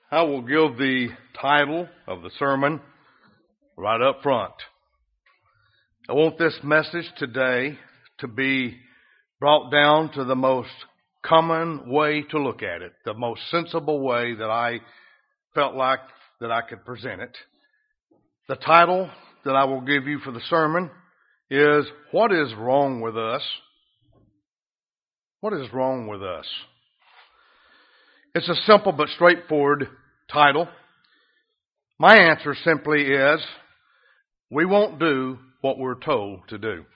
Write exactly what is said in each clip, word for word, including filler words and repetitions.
I will give the title of the sermon right up front. I want this message today to be brought down to the most common way to look at it, the most sensible way that I felt like that I could present it. The title that I will give you for the sermon is, What is Wrong with Us? What is wrong with us? It's a simple but straightforward title. My answer simply is, we won't do what we're told to do.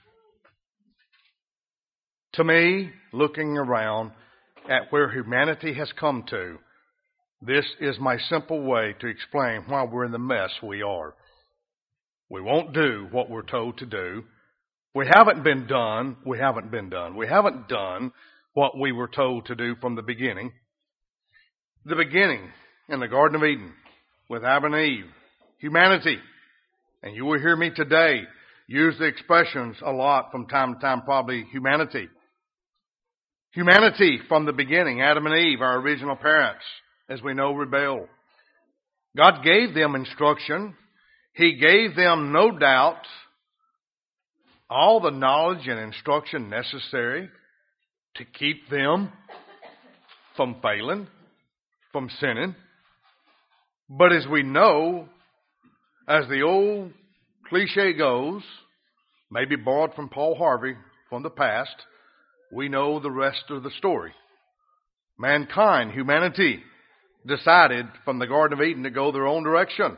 To me, looking around at where humanity has come to, this is my simple way to explain why we're in the mess we are. We won't do what we're told to do. We haven't been done. We haven't been done. We haven't done what we were told to do from the beginning. The beginning in the Garden of Eden with Adam and Eve, humanity. And you will hear me today use the expressions a lot from time to time, probably humanity. Humanity from the beginning, Adam and Eve, our original parents, as we know, rebelled. God gave them instruction. He gave them, no doubt, all the knowledge and instruction necessary to keep them from failing, from sinning. But as we know, as the old cliche goes, maybe borrowed from Paul Harvey from the past, we know the rest of the story. Mankind, humanity, decided from the Garden of Eden to go their own direction.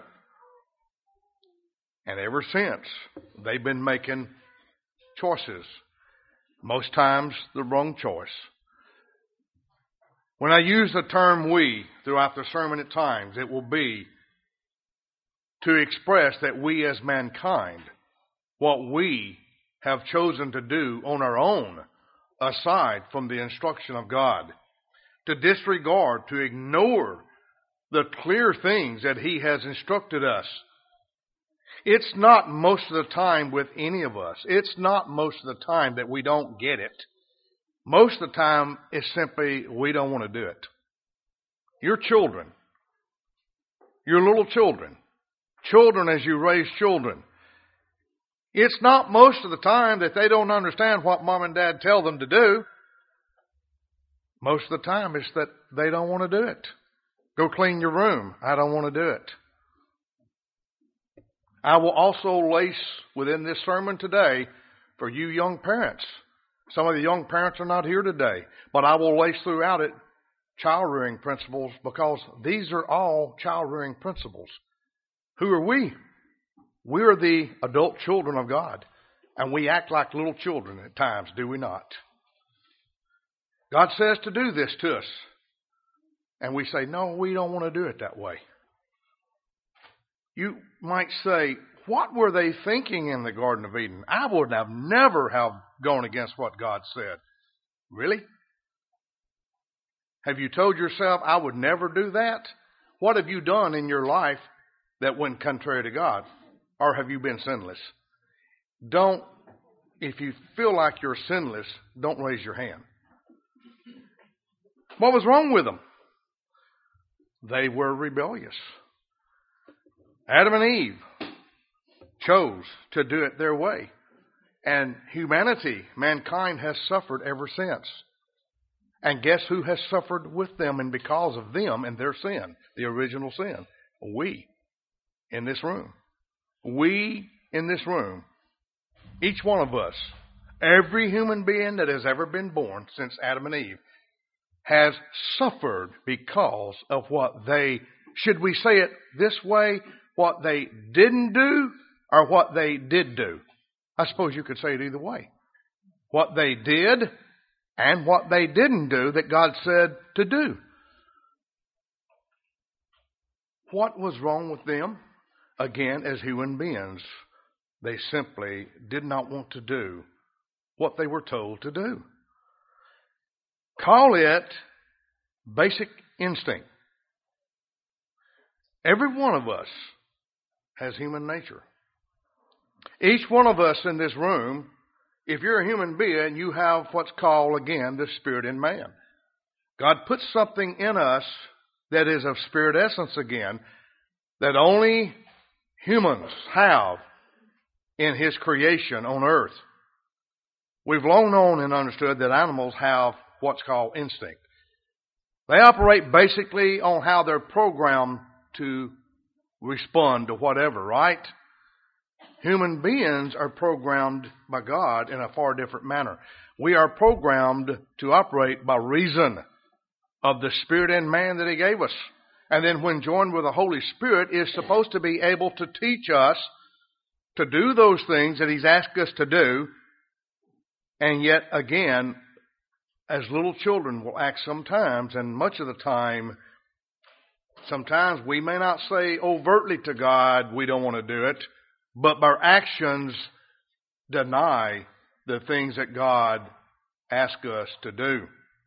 And ever since, they've been making choices. Most times, the wrong choice. When I use the term we throughout the sermon at times, it will be to express that we as mankind, what we have chosen to do on our own, aside from the instruction of God, to disregard, to ignore the clear things that He has instructed us. It's not most of the time with any of us. It's not most of the time that we don't get it. Most of the time, it's simply we don't want to do it. Your children, your little children, children as you raise children, it's not most of the time that they don't understand what mom and dad tell them to do. Most of the time, it's that they don't want to do it. Go clean your room. I don't want to do it. I will also lace within this sermon today for you young parents. Some of the young parents are not here today, but I will lace throughout it child-rearing principles, because these are all child-rearing principles. Who are we? We are the adult children of God, and we act like little children at times, do we not? God says to do this to us, and we say, no, we don't want to do it that way. You might say, what were they thinking in the Garden of Eden? I would have never have gone against what God said. Really? Have you told yourself, I would never do that? What have you done in your life that went contrary to God? Or have you been sinless? Don't, if you feel like you're sinless, don't raise your hand. What was wrong with them? They were rebellious. Adam and Eve chose to do it their way. And humanity, mankind, has suffered ever since. And guess who has suffered with them and because of them and their sin, the original sin? We in this room. We in this room, each one of us, every human being that has ever been born since Adam and Eve, has suffered because of what they, should we say it this way, what they didn't do or what they did do? I suppose you could say it either way. What they did and what they didn't do that God said to do. What was wrong with them? Again, as human beings, they simply did not want to do what they were told to do. Call it basic instinct. Every one of us has human nature. Each one of us in this room, if you're a human being, you have what's called, again, the spirit in man. God puts something in us that is of spirit essence again, that only humans have in His creation on earth. We've long known and understood that animals have what's called instinct. They operate basically on how they're programmed to respond to whatever, right? Human beings are programmed by God in a far different manner. We are programmed to operate by reason of the Spirit and man that He gave us. And then when joined with the Holy Spirit, is supposed to be able to teach us to do those things that He's asked us to do. And yet again, as little children will act sometimes, and much of the time, sometimes we may not say overtly to God we don't want to do it, but our actions deny the things that God asks us to do.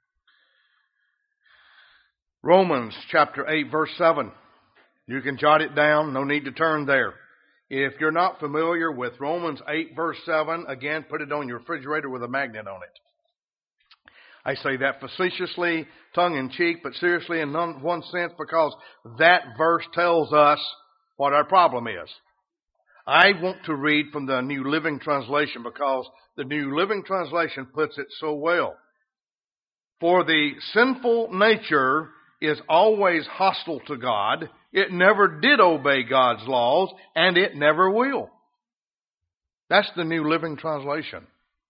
Romans chapter eight, verse seven. You can jot it down. No need to turn there. If you're not familiar with Romans eight, verse seven, again, put it on your refrigerator with a magnet on it. I say that facetiously, tongue-in-cheek, but seriously in one sense, because that verse tells us what our problem is. I want to read from the New Living Translation because the New Living Translation puts it so well. For the sinful nature is always hostile to God. It never did obey God's laws, and it never will. That's the New Living Translation.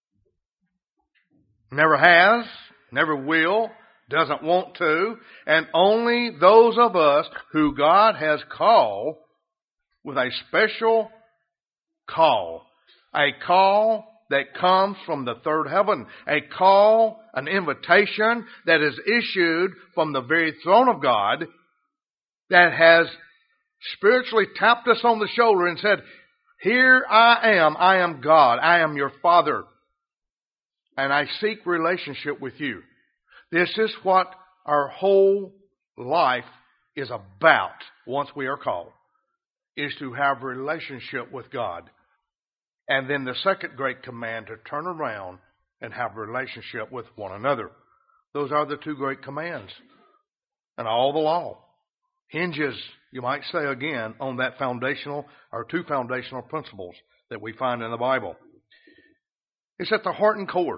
Never has, never will, doesn't want to, and only those of us who God has called with a special call, a call that comes from the third heaven, a call, an invitation that is issued from the very throne of God that has spiritually tapped us on the shoulder and said, here I am, I am God, I am your Father, and I seek relationship with you. This is what our whole life is about once we are called, is to have a relationship with God. And then the second great command, to turn around and have a relationship with one another. Those are the two great commands. And all the law hinges, you might say again, on that foundational, or two foundational principles that we find in the Bible. It's at the heart and core.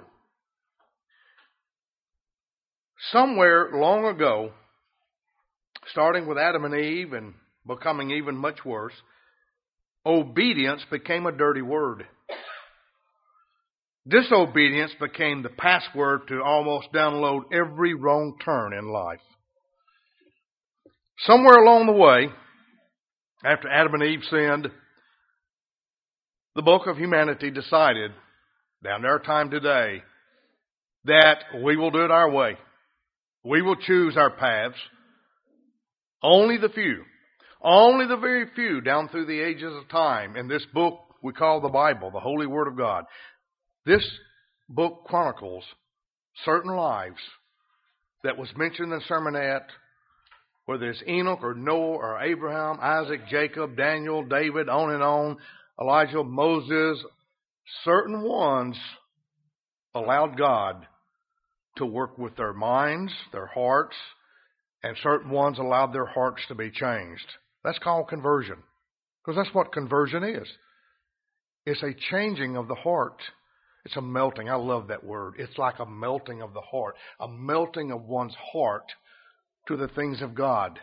Somewhere long ago, starting with Adam and Eve and becoming even much worse, obedience became a dirty word. Disobedience became the password to almost download every wrong turn in life. Somewhere along the way, after Adam and Eve sinned, the bulk of humanity decided, down to our time today, that we will do it our way. We will choose our paths. Only the few, only the very few down through the ages of time in this book we call the Bible, the Holy Word of God. This book chronicles certain lives that was mentioned in the sermonette, whether it's Enoch or Noah or Abraham, Isaac, Jacob, Daniel, David, on and on, Elijah, Moses. Certain ones allowed God to work with their minds, their hearts, and certain ones allowed their hearts to be changed. That's called conversion, because that's what conversion is. It's a changing of the heart. It's a melting. I love that word. It's like a melting of the heart, a melting of one's heart to the things of God.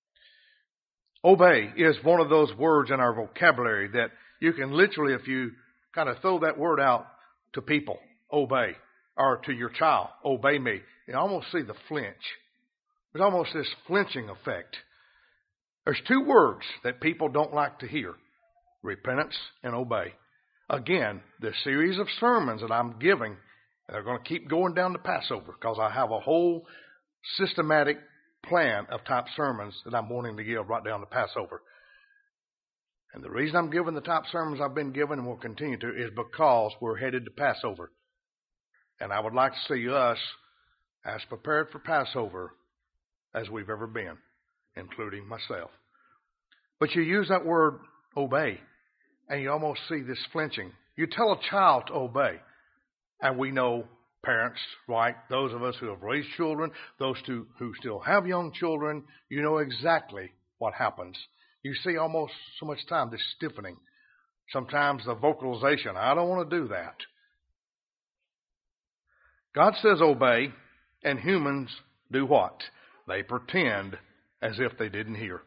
Obey is one of those words in our vocabulary that you can literally, if you kind of throw that word out to people, obey, or to your child, obey me, you almost see the flinch. There's almost this flinching effect. There's two words that people don't like to hear: repentance and obey. Again, the series of sermons that I'm giving, they're going to keep going down to Passover, because I have a whole systematic plan of type sermons that I'm wanting to give right down to Passover. And the reason I'm giving the type sermons I've been given and will continue to is because we're headed to Passover. And I would like to see us as prepared for Passover as we've ever been, including myself. But you use that word obey, and you almost see this flinching. You tell a child to obey, and we know Parents, right? Those of us who have raised children, those two who still have young children, you know exactly what happens. You see almost so much time this stiffening. Sometimes the vocalization, I don't want to do that. God says obey, and humans do what? They pretend as if they didn't hear.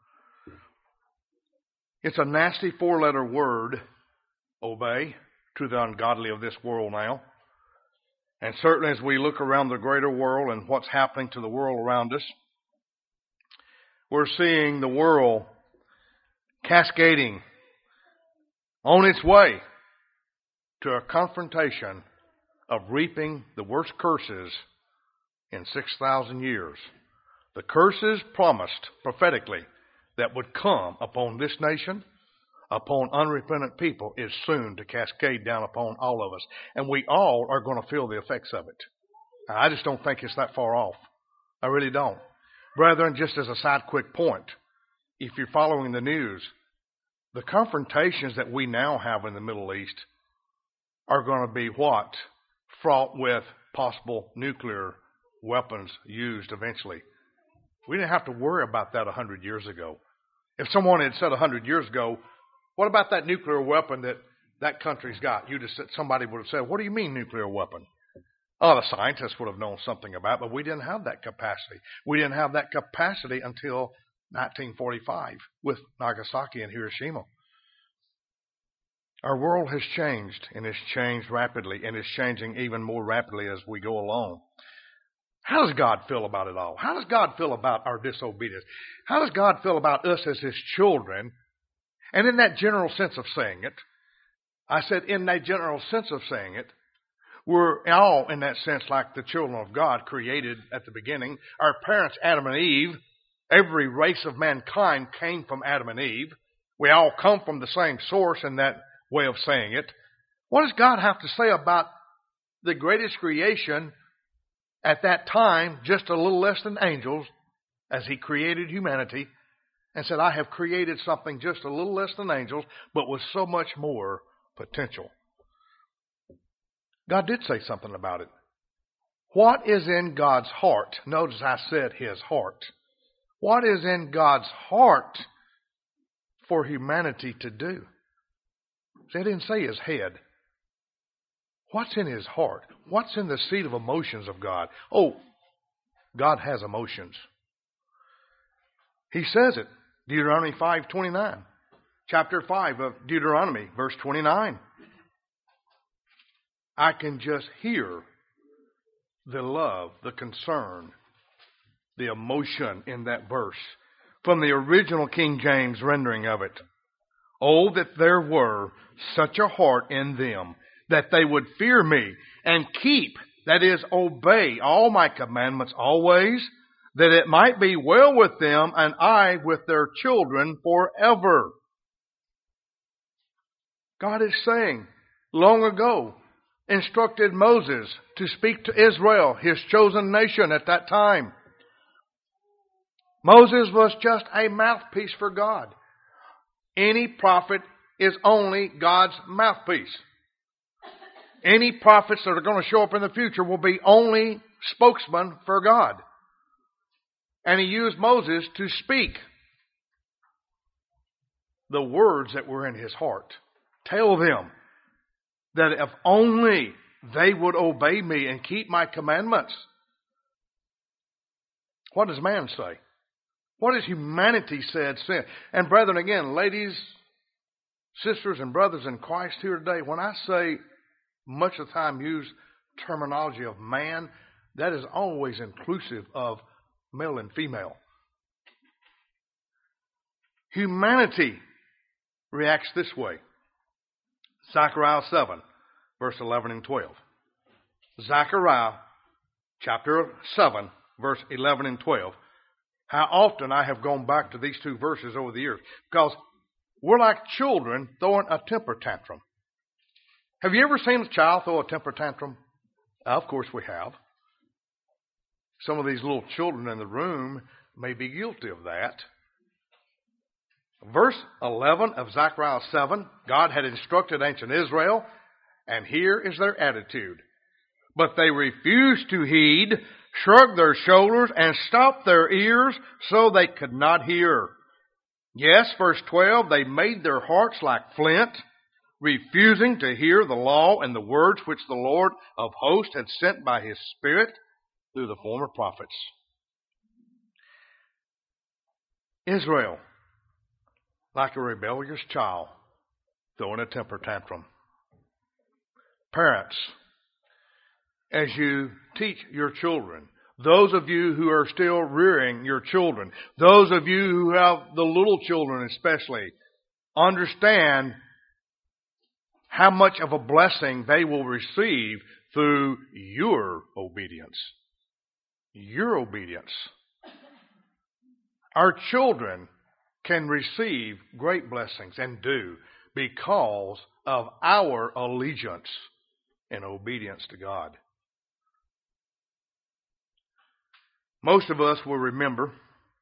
It's a nasty four-letter word, obey, to the ungodly of this world now. And certainly as we look around the greater world and what's happening to the world around us, we're seeing the world cascading on its way to a confrontation of reaping the worst curses in six thousand years. The curses promised prophetically that would come upon this nation, upon unrepentant people, is soon to cascade down upon all of us. And we all are going to feel the effects of it. Now, I just don't think it's that far off. I really don't. Brethren, just as a side quick point, if you're following the news, the confrontations that we now have in the Middle East are going to be what? Fraught with possible nuclear weapons used eventually. We didn't have to worry about that a hundred years ago. If someone had said a hundred years ago, what about that nuclear weapon that that country's got? You just said, somebody would have said, what do you mean nuclear weapon? Oh, the scientists would have known something about it, but we didn't have that capacity. We didn't have that capacity until nineteen forty-five with Nagasaki and Hiroshima. Our world has changed, and it's changed rapidly, and it's changing even more rapidly as we go along. How does God feel about it all? How does God feel about our disobedience? How does God feel about us as His children? And in that general sense of saying it, I said in that general sense of saying it, we're all in that sense like the children of God created at the beginning. Our parents, Adam and Eve, every race of mankind came from Adam and Eve. We all come from the same source in that way of saying it. What does God have to say about the greatest creation at that time, just a little less than angels, as He created humanity, and said, I have created something just a little less than angels, but with so much more potential. God did say something about it. What is in God's heart? Notice I said His heart. What is in God's heart for humanity to do? See, I didn't say His head. What's in His heart? What's in the seat of emotions of God? Oh, God has emotions. He says it. Deuteronomy five twenty-nine. Chapter five of Deuteronomy, verse twenty-nine. I can just hear the love, the concern, the emotion in that verse from the original King James rendering of it. Oh, that there were such a heart in them, that they would fear me and keep, that is, obey all my commandments always, that it might be well with them and I with their children forever. God is saying, long ago, instructed Moses to speak to Israel, His chosen nation at that time. Moses was just a mouthpiece for God. Any prophet is only God's mouthpiece. Any prophets that are going to show up in the future will be only spokesmen for God. And He used Moses to speak the words that were in his heart. Tell them that if only they would obey me and keep my commandments. What does man say? What has humanity said since? And brethren, again, ladies, sisters, and brothers in Christ here today, when I say much of the time use terminology of man, that is always inclusive of male and female. Humanity reacts this way. Zechariah seven, verse eleven and twelve. Zechariah chapter seven, verse eleven and twelve. How often I have gone back to these two verses over the years. Because we're like children throwing a temper tantrum. Have you ever seen a child throw a temper tantrum? Of course we have. Some of these little children in the room may be guilty of that. Verse eleven of Zechariah seven, God had instructed ancient Israel, and here is their attitude. But they refused to heed, shrugged their shoulders, and stopped their ears so they could not hear. Yes, verse twelve, they made their hearts like flint, refusing to hear the law and the words which the Lord of hosts had sent by His Spirit through the former prophets. Israel, like a rebellious child, throwing a temper tantrum. Parents, as you teach your children, those of you who are still rearing your children, those of you who have the little children especially, understand how much of a blessing they will receive through your obedience. Your obedience. Our children can receive great blessings and do because of our allegiance and obedience to God. Most of us will remember,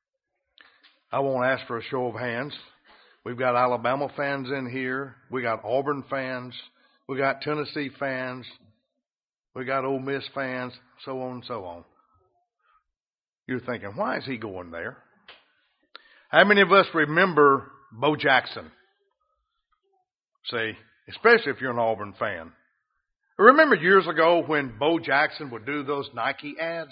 I won't ask for a show of hands, we've got Alabama fans in here, we got Auburn fans, we got Tennessee fans, we got Ole Miss fans, so on and so on. You're thinking, why is he going there? How many of us remember Bo Jackson? See, especially if you're an Auburn fan. Remember years ago when Bo Jackson would do those Nike ads?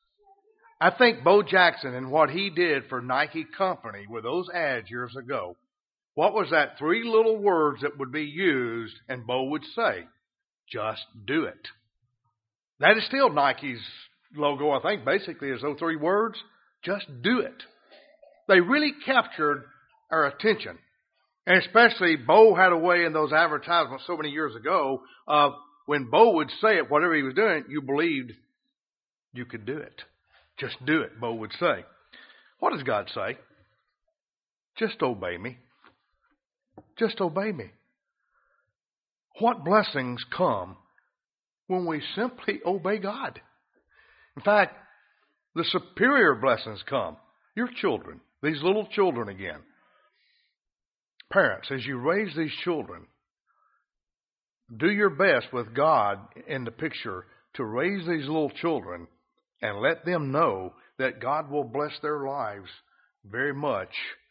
I think Bo Jackson and what he did for Nike Company with those ads years ago, what was that three little words that would be used and Bo would say? Just do it. That is still Nike's logo, I think, basically is those three words. Just do it. They really captured our attention. And especially Bo had a way in those advertisements so many years ago of when Bo would say it, whatever he was doing, you believed you could do it. Just do it, Bo would say. What does God say? Just obey me. Just obey me. What blessings come when we simply obey God? In fact, the superior blessings come. Your children, these little children again. Parents, as you raise these children, do your best with God in the picture to raise these little children and let them know that God will bless their lives very much,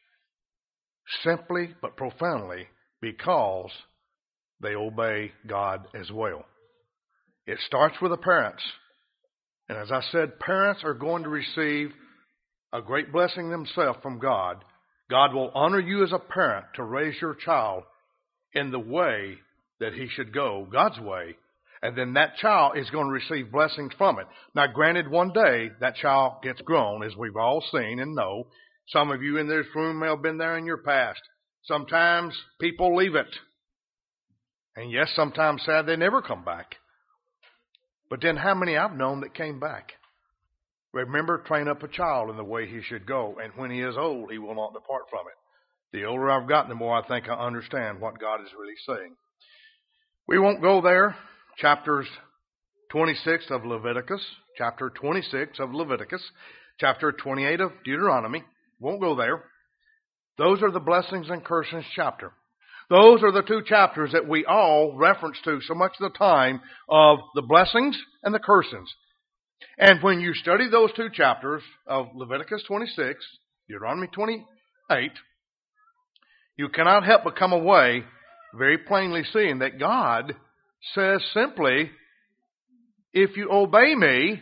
simply but profoundly, because they obey God as well. It starts with the parents. And as I said, parents are going to receive a great blessing themselves from God. God will honor you as a parent to raise your child in the way that he should go, God's way. And then that child is going to receive blessings from it. Now, granted, one day that child gets grown, as we've all seen and know. Some of you in this room may have been there in your past. Sometimes people leave it. And yes, sometimes sad they never come back. But then how many I've known that came back? Remember, train up a child in the way he should go, and when he is old, he will not depart from it. The older I've gotten, the more I think I understand what God is really saying. We won't go there. Chapters twenty-six of Leviticus, chapter twenty-six of Leviticus, chapter twenty-eight of Deuteronomy. Won't go there. Those are the blessings and cursings chapter. Those are the two chapters that we all reference to so much of the time of the blessings and the cursings. And when you study those two chapters of Leviticus twenty-six, Deuteronomy twenty-eight, you cannot help but come away very plainly seeing that God says simply, if you obey me,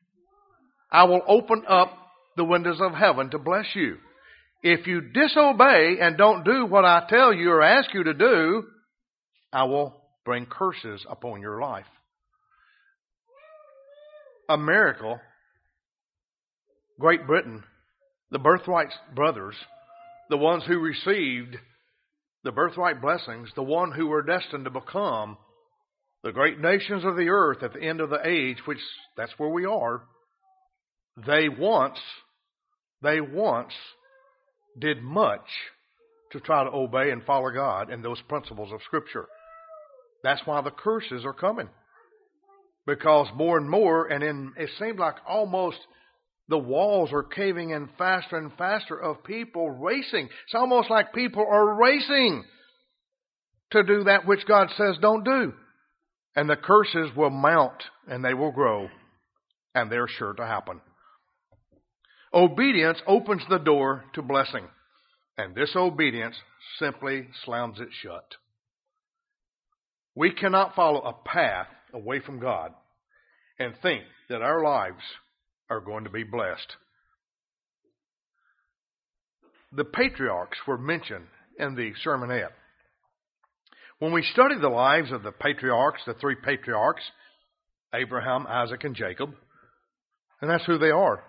I will open up the windows of heaven to bless you. If you disobey and don't do what I tell you or ask you to do, I will bring curses upon your life. A miracle, Great Britain, the birthright brothers, the ones who received the birthright blessings, the one who were destined to become the great nations of the earth at the end of the age, which that's where we are, they once, they once did much to try to obey and follow God and those principles of Scripture. That's why the curses are coming. Because more and more, and in, it seems like almost the walls are caving in faster and faster of people racing. It's almost like people are racing to do that which God says don't do. And the curses will mount and they will grow, and they're sure to happen. Obedience opens the door to blessing, and disobedience simply slams it shut. We cannot follow a path away from God and think that our lives are going to be blessed. The patriarchs were mentioned in the sermonette. When we study the lives of the patriarchs, the three patriarchs, Abraham, Isaac, and Jacob, and that's who they are.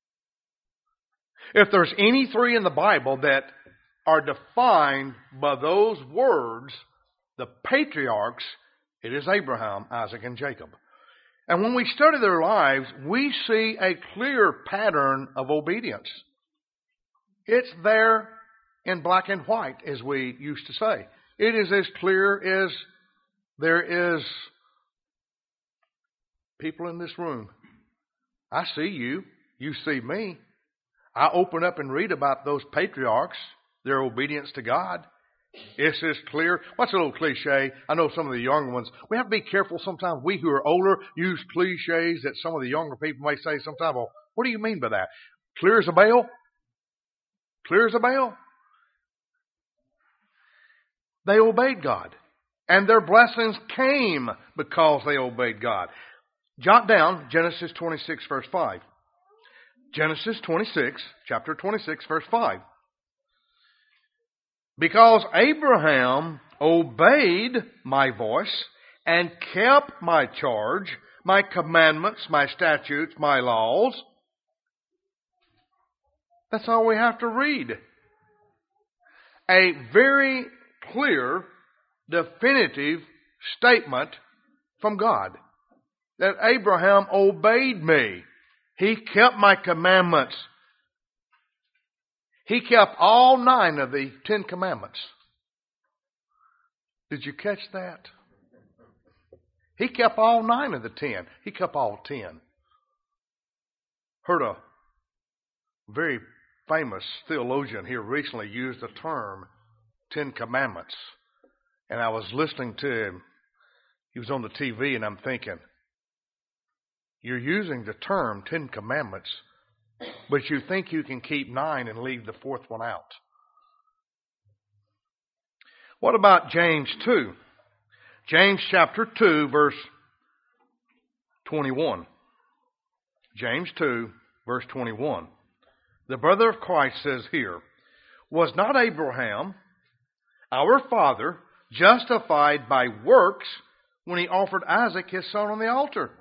If there's any three in the Bible that are defined by those words, the patriarchs, it is Abraham, Isaac, and Jacob. And when we study their lives, we see a clear pattern of obedience. It's there in black and white, as we used to say. It is as clear as there is people in this room. I see you. You see me. I open up and read about those patriarchs, their obedience to God. It's as clear. What's a little cliche? I know some of the younger ones. We have to be careful sometimes. We who are older use cliches that some of the younger people may say sometimes. Well, what do you mean by that? Clear as a bell? Clear as a bell? They obeyed God. And their blessings came because they obeyed God. Jot down Genesis twenty-six, verse five. Genesis twenty-six, chapter twenty-six, verse five. Because Abraham obeyed my voice and kept my charge, my commandments, my statutes, my laws. That's all we have to read. A very clear, definitive statement from God that Abraham obeyed me. He kept my commandments. He kept all nine of the Ten Commandments. Did you catch that? He kept all nine of the ten. He kept all ten. Heard a very famous theologian here recently use the term Ten Commandments. And I was listening to him. He was on the T V, and I'm thinking, you're using the term Ten Commandments, but you think you can keep nine and leave the fourth one out. What about James two? James chapter two, verse twenty-one. James two, verse twenty-one. The brother of Christ says here, was not Abraham, our father, justified by works when he offered Isaac his son on the altar?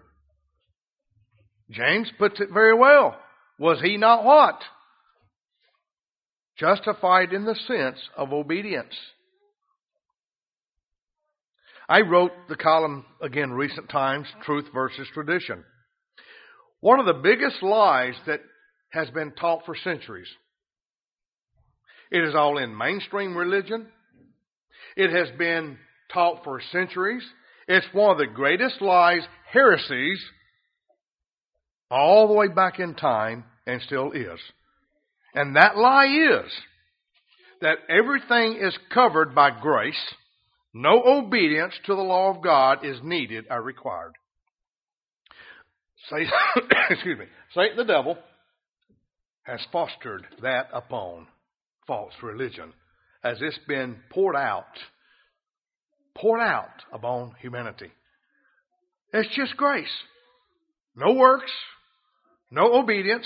James puts it very well. Was he not what? Justified in the sense of obedience. I wrote the column, again, recent times, Truth versus Tradition. One of the biggest lies that has been taught for centuries. It is all in mainstream religion. It has been taught for centuries. It's one of the greatest lies, heresies, all the way back in time, and still is. And that lie is that everything is covered by grace. No obedience to the law of God is needed or required. Satan, excuse me, Satan the devil has fostered that upon false religion as it's been poured out, poured out upon humanity. It's just grace. No works, no obedience.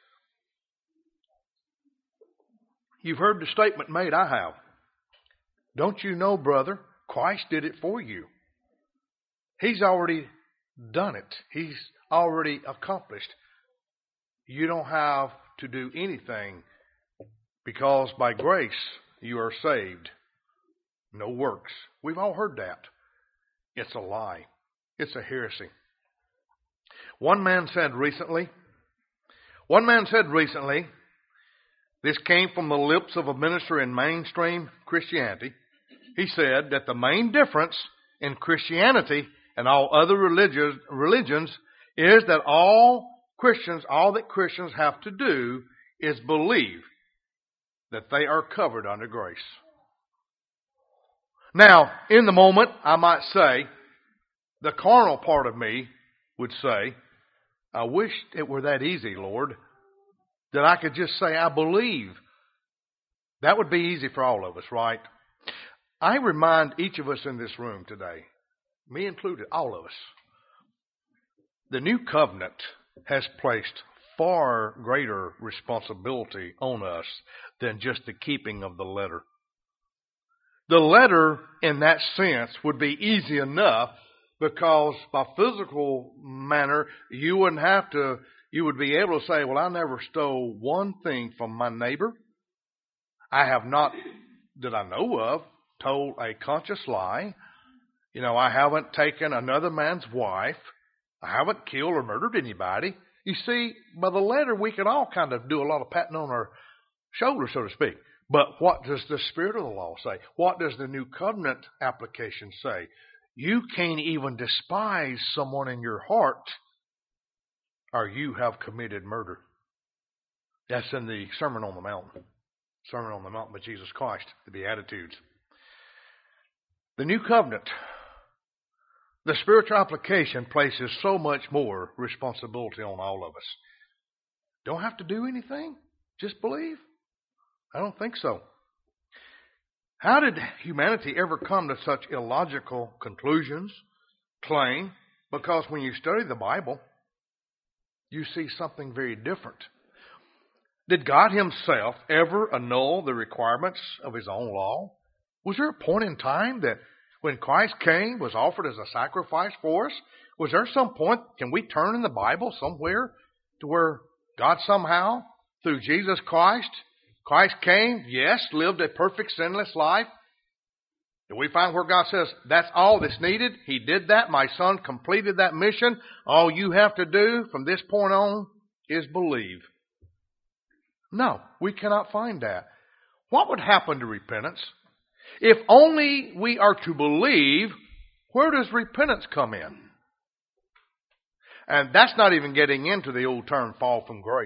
You've heard the statement made, I have. Don't you know, brother, Christ did it for you. He's already done it. He's already accomplished. You don't have to do anything because by grace you are saved. No works. We've all heard that. It's a lie. It's a heresy. One man said recently, one man said recently, this came from the lips of a minister in mainstream Christianity. He said that the main difference in Christianity and all other religions, religions is that all Christians, all that Christians have to do is believe that they are covered under grace. Now, in the moment, I might say, the carnal part of me would say, I wish it were that easy, Lord, that I could just say, I believe. That would be easy for all of us, right? I remind each of us in this room today, me included, all of us, the new covenant has placed far greater responsibility on us than just the keeping of the letter. The letter, in that sense, would be easy enough because by physical manner, you wouldn't have to, you would be able to say, well, I never stole one thing from my neighbor. I have not, that I know of, told a conscious lie. You know, I haven't taken another man's wife. I haven't killed or murdered anybody. You see, by the letter, we can all kind of do a lot of patting on our shoulders, so to speak. But what does the Spirit of the law say? What does the New Covenant application say? You can't even despise someone in your heart, or you have committed murder. That's in the Sermon on the Mount. Sermon on the Mount by Jesus Christ, the Beatitudes. The New Covenant, the spiritual application places so much more responsibility on all of us. Don't have to do anything. Just believe. I don't think so. How did humanity ever come to such illogical conclusions, claim? Because when you study the Bible, you see something very different. Did God himself ever annul the requirements of his own law? Was there a point in time that when Christ came, was offered as a sacrifice for us? Was there some point, can we turn in the Bible somewhere to where God somehow, through Jesus Christ, Christ came, yes, lived a perfect sinless life. Do we find where God says, that's all that's needed? He did that. My son completed that mission. All you have to do from this point on is believe. No, we cannot find that. What would happen to repentance? If only we are to believe, where does repentance come in? And that's not even getting into the old term, fall from grace.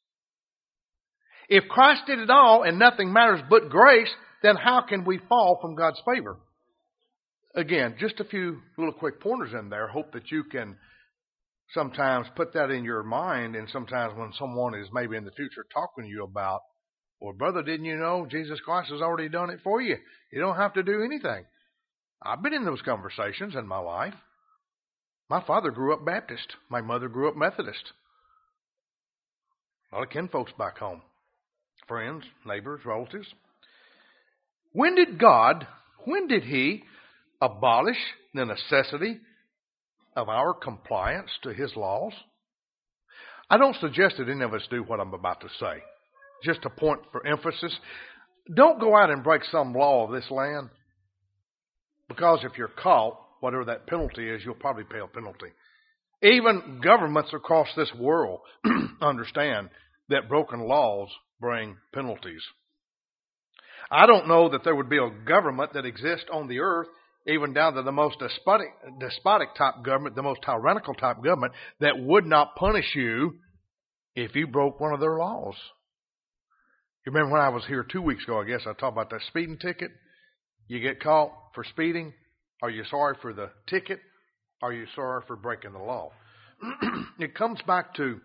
If Christ did it all and nothing matters but grace, then how can we fall from God's favor? Again, just a few little quick pointers in there. Hope that you can sometimes put that in your mind, and sometimes when someone is maybe in the future talking to you about, well, brother, didn't you know Jesus Christ has already done it for you? You don't have to do anything. I've been in those conversations in my life. My father grew up Baptist. My mother grew up Methodist. A lot of kinfolks back home. Friends, neighbors, relatives. When did God, when did he abolish the necessity of our compliance to his laws? I don't suggest that any of us do what I'm about to say. Just a point for emphasis. Don't go out and break some law of this land. Because if you're caught, whatever that penalty is, you'll probably pay a penalty. Even governments across this world understand that broken laws bring penalties. I don't know that there would be a government that exists on the earth, even down to the most despotic, despotic type government, the most tyrannical type government, that would not punish you if you broke one of their laws. You remember when I was here two weeks ago, I guess I talked about that speeding ticket. You get caught for speeding. Are you sorry for the ticket? Are you sorry for breaking the law? It comes back to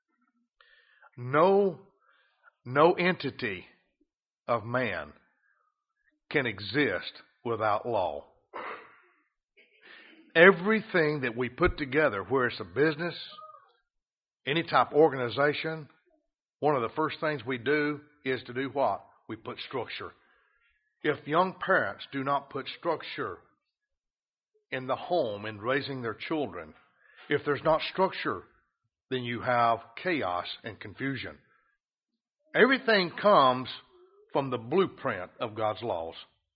no, no entity of man can exist without law. Everything that we put together, where it's a business, any type of organization, one of the first things we do is to do what? We put structure. If young parents do not put structure in the home in raising their children, if there's not structure, then you have chaos and confusion. Everything comes from the blueprint of God's laws.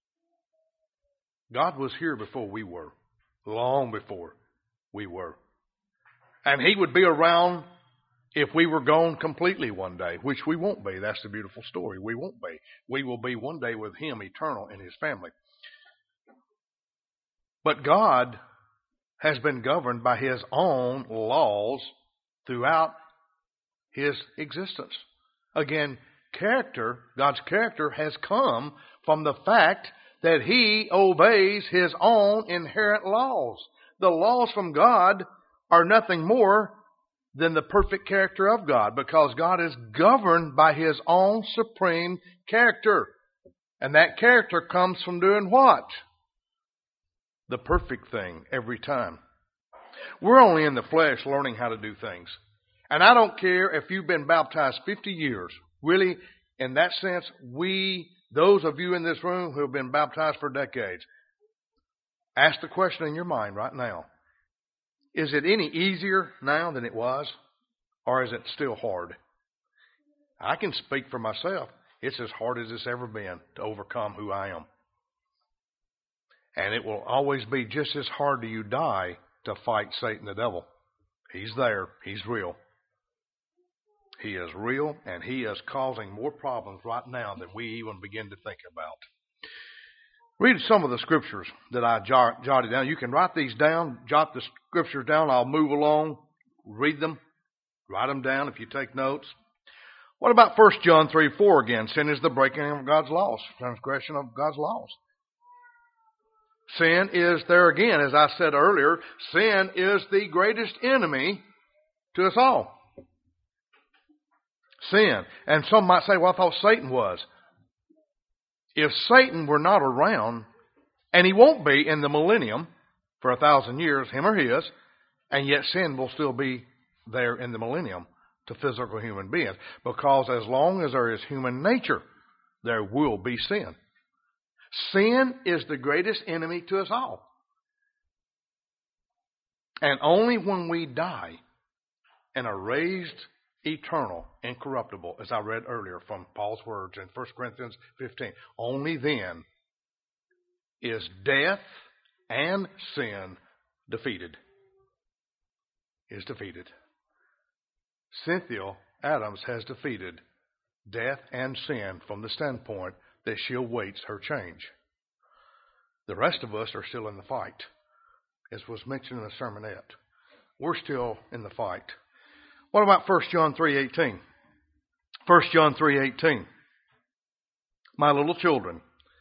God was here before we were, long before we were. And he would be around if we were gone completely one day, which we won't be. That's the beautiful story. We won't be. We will be one day with him, eternal, in his family. But God has been governed by his own laws throughout his existence. Again, character, God's character has come from the fact that he obeys his own inherent laws. The laws from God are nothing more than the perfect character of God, because God is governed by His own supreme character. And that character comes from doing what? The perfect thing every time. We're only in the flesh learning how to do things. And I don't care if you've been baptized fifty years. Really, in that sense, we, those of you in this room who have been baptized for decades, ask the question in your mind right now. Is it any easier now than it was? Or is it still hard? I can speak for myself. It's as hard as it's ever been to overcome who I am. And it will always be just as hard till you die to fight Satan the devil. He's there. He's real. He is real, and he is causing more problems right now than we even begin to think about. Read some of the scriptures that I jotted down. You can write these down, jot the scriptures down. I'll move along, read them, write them down if you take notes. What about First John three four again? Sin is the breaking of God's laws, transgression of God's laws. Sin is, there again, as I said earlier, sin is the greatest enemy to us all. Sin. And some might say, well, I thought Satan was. If Satan were not around, and he won't be in the millennium for a thousand years, him or his, and yet sin will still be there in the millennium to physical human beings. Because as long as there is human nature, there will be sin. Sin is the greatest enemy to us all. And only when we die and are raised eternal, incorruptible, as I read earlier from Paul's words in First Corinthians fifteen, only then is death and sin defeated. Is defeated. Cynthia Adams has defeated death and sin from the standpoint that she awaits her change. The rest of us are still in the fight. As was mentioned in the sermonette, we're still in the fight. What about First John three eighteen? First John three eighteen. My little children,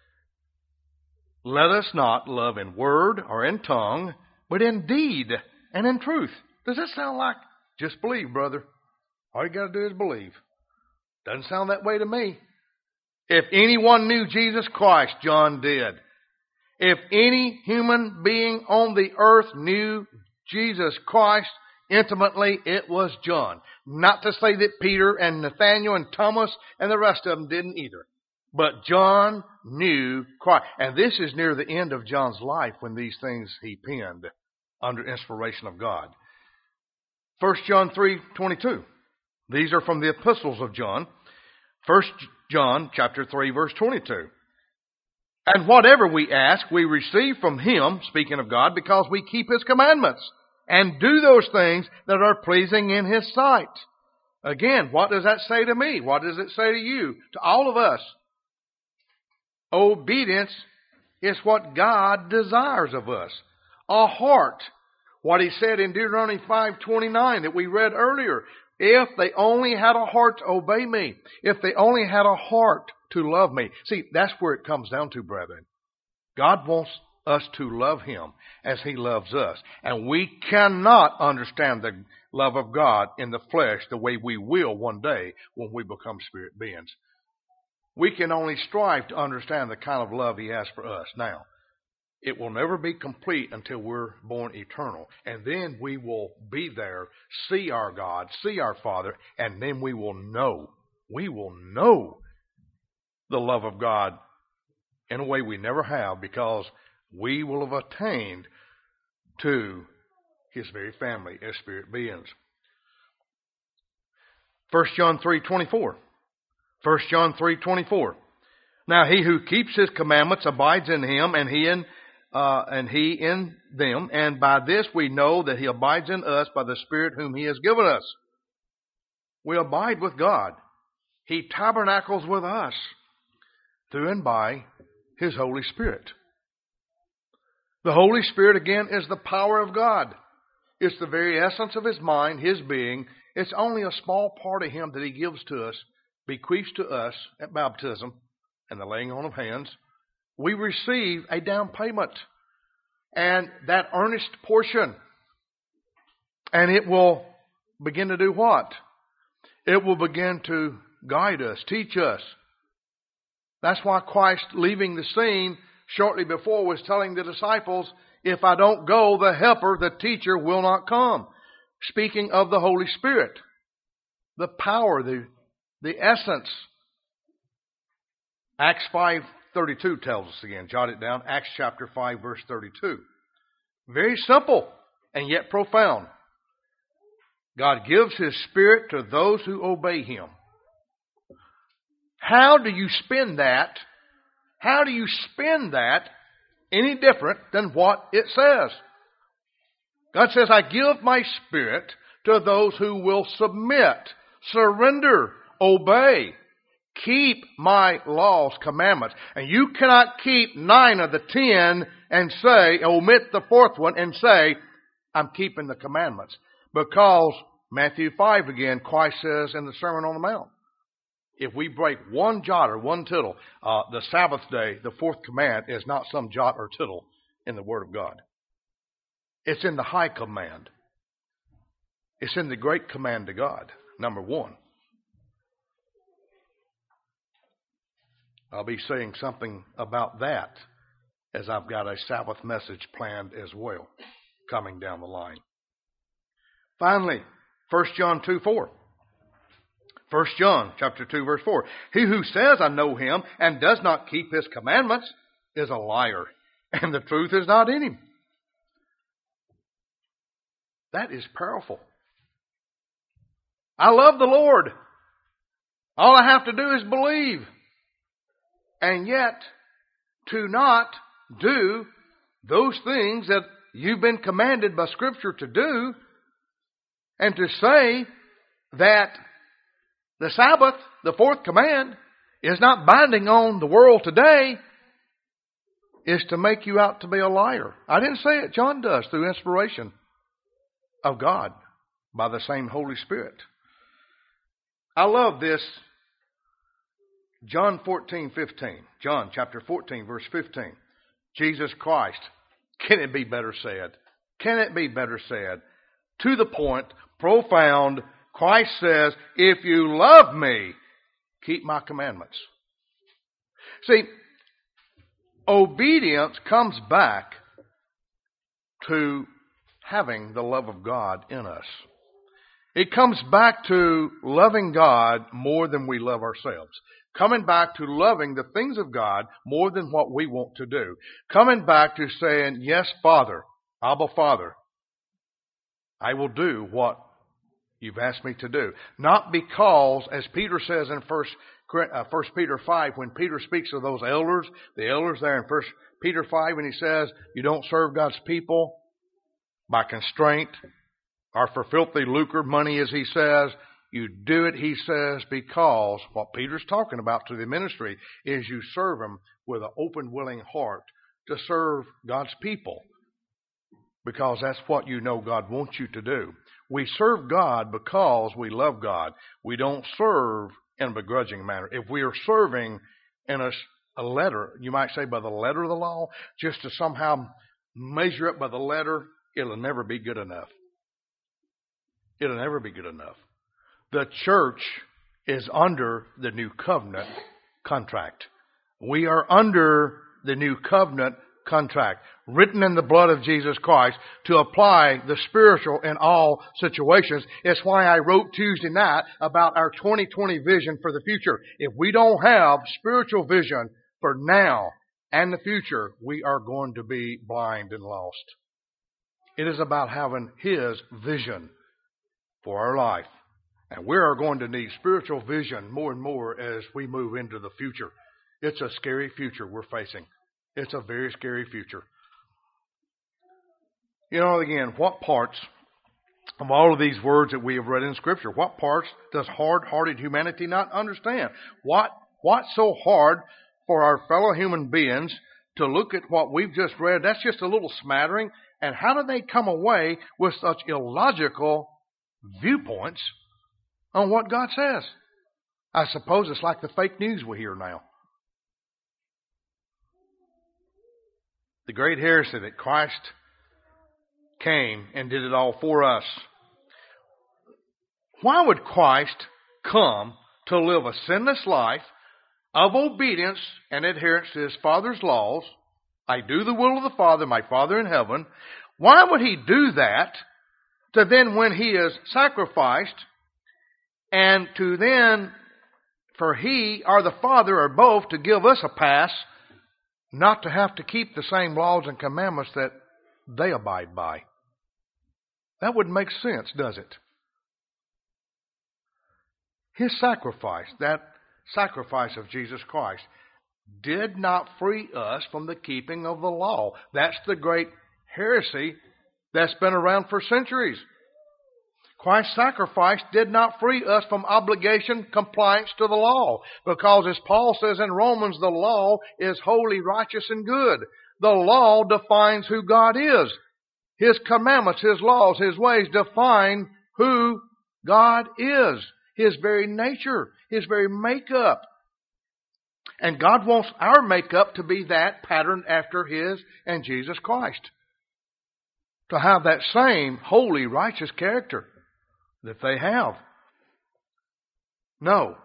let us not love in word or in tongue, but in deed and in truth. Does that sound like just believe, brother? All you got to do is believe. Doesn't sound that way to me. If anyone knew Jesus Christ, John did. If any human being on the earth knew Jesus Christ intimately, it was John. Not to say that Peter and Nathaniel and Thomas and the rest of them didn't either. But John knew Christ. And this is near the end of John's life when these things he penned under inspiration of God. First John three twenty-two. These are from the epistles of John. First John chapter three, verse twenty-two. And whatever we ask, we receive from Him, speaking of God, because we keep His commandments and do those things that are pleasing in His sight. Again, what does that say to me? What does it say to you? To all of us. Obedience is what God desires of us. A heart. What He said in Deuteronomy five twenty-nine that we read earlier. If they only had a heart to obey me. If they only had a heart to love me. See, that's where it comes down to, brethren. God wants us to love Him as He loves us. And we cannot understand the love of God in the flesh the way we will one day when we become spirit beings. We can only strive to understand the kind of love He has for us. Now, it will never be complete until we're born eternal. And then we will be there, see our God, see our Father, and then we will know, we will know the love of God in a way we never have, because we will have attained to His very family as spirit beings. First John three twenty-four. First John three twenty-four. Now he who keeps His commandments abides in Him, and he in uh, and he in them, and by this we know that He abides in us by the Spirit whom He has given us. We abide with God. He tabernacles with us through and by His Holy Spirit. The Holy Spirit, again, is the power of God. It's the very essence of His mind, His being. It's only a small part of Him that He gives to us, bequeaths to us at baptism and the laying on of hands. We receive a down payment. And that earnest portion And it will begin to do what? It will begin to guide us, teach us. That's why Christ, leaving the scene shortly before, was telling the disciples, if I don't go, the helper, the teacher, will not come. Speaking of the Holy Spirit, the power, the, the essence. Acts five thirty-two tells us again. Jot it down. Acts chapter five, verse thirty-two. Very simple and yet profound. God gives His Spirit to those who obey Him. How do you spin that? How do you spin that any different than what it says? God says, I give my Spirit to those who will submit, surrender, obey, keep my laws, commandments. And you cannot keep nine of the ten and say, omit the fourth one and say, I'm keeping the commandments. Because Matthew five again, Christ says in the Sermon on the Mount, if we break one jot or one tittle, uh, the Sabbath day, the fourth command, is not some jot or tittle in the Word of God. It's in the high command. It's in the great command to God, number one. I'll be saying something about that as I've got a Sabbath message planned as well, coming down the line. Finally, First John two four. First John chapter two, verse four. He who says, I know Him, and does not keep His commandments is a liar, and the truth is not in him. That is powerful. I love the Lord. All I have to do is believe. And yet, to not do those things that you've been commanded by Scripture to do, and to say that the Sabbath, the fourth command, is not binding on the world today, is to make you out to be a liar. I didn't say it. John does through inspiration of God by the same Holy Spirit. I love this. John fourteen fifteen. John chapter fourteen, verse fifteen. Jesus Christ. Can it be better said? Can it be better said? To the point, profound. Christ says, if you love me, keep my commandments. See, obedience comes back to having the love of God in us. It comes back to loving God more than we love ourselves. Coming back to loving the things of God more than what we want to do. Coming back to saying, yes, Father, Abba, Father, I will do what you've asked me to do. Not because, as Peter says in First Peter five, when Peter speaks of those elders, the elders there in First Peter five, when he says, you don't serve God's people by constraint or for filthy lucre, money, as he says. You do it, he says, because what Peter's talking about to the ministry is you serve him with an open, willing heart to serve God's people. Because that's what you know God wants you to do. We serve God because we love God. We don't serve in a begrudging manner. If we are serving in a, a letter, you might say by the letter of the law, just to somehow measure up by the letter, it'll never be good enough. It'll never be good enough. The church is under the new covenant contract. We are under the new covenant contract, written in the blood of Jesus Christ to apply the spiritual in all situations. It's why I wrote Tuesday night about our twenty twenty vision for the future. If we don't have spiritual vision for now and the future, we are going to be blind and lost. It is about having His vision for our life. And we are going to need spiritual vision more and more as we move into the future. It's a scary future we're facing. It's a very scary future. You know, again, what parts of all of these words that we have read in Scripture, what parts does hard-hearted humanity not understand? What What's so hard for our fellow human beings to look at what we've just read? That's just a little smattering. And how do they come away with such illogical viewpoints on what God says? I suppose it's like the fake news we hear now. The great heresy that Christ came and did it all for us Why would Christ come to live a sinless life of obedience and adherence to His Father's laws? I do the will of the Father, my Father in heaven. Why would He do that to then, when He is sacrificed, and to then, for He or the Father or both to give us a pass not to have to keep the same laws and commandments that they abide by? That wouldn't make sense, does it? His sacrifice, that sacrifice of Jesus Christ, did not free us from the keeping of the law. That's the great heresy that's been around for centuries. Christ's sacrifice did not free us from obligation, compliance to the law. Because as Paul says in Romans, the law is holy, righteous, and good. The law defines who God is. His commandments, His laws, His ways define who God is. His very nature, His very makeup. And God wants our makeup to be that patterned after His and Jesus Christ. To have that same holy, righteous character that they have. No.